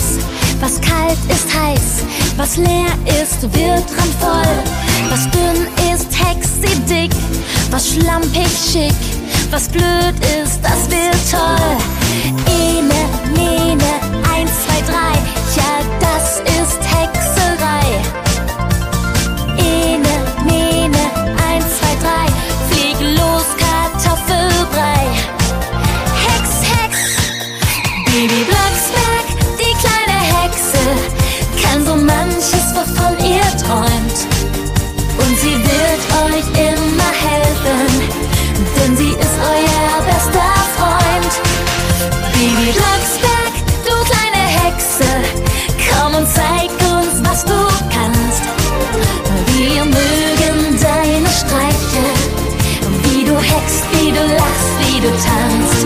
weiß, was kalt ist heiß, was leer ist, wird randvoll. Was dünn ist, hex sie dick, was schlampig schick, was blöd ist, das wird toll. Ene, mene, 1, 2, 3, ja, das ist Hexerei. Ene, mene, 1, 2, 3, flieg los, Kartoffelbrei. Hex, Hex, Bibi Blocksberg, die kleine Hexe, kann so manches, wovon ihr träumt. Und sie wird euch immer helfen, denn sie ist euer bester Freund. Bibi Blocksberg, du kleine Hexe, komm und zeig uns, was du kannst. Wir mögen deine Streiche, wie du hext, wie du lachst, wie du tanzt.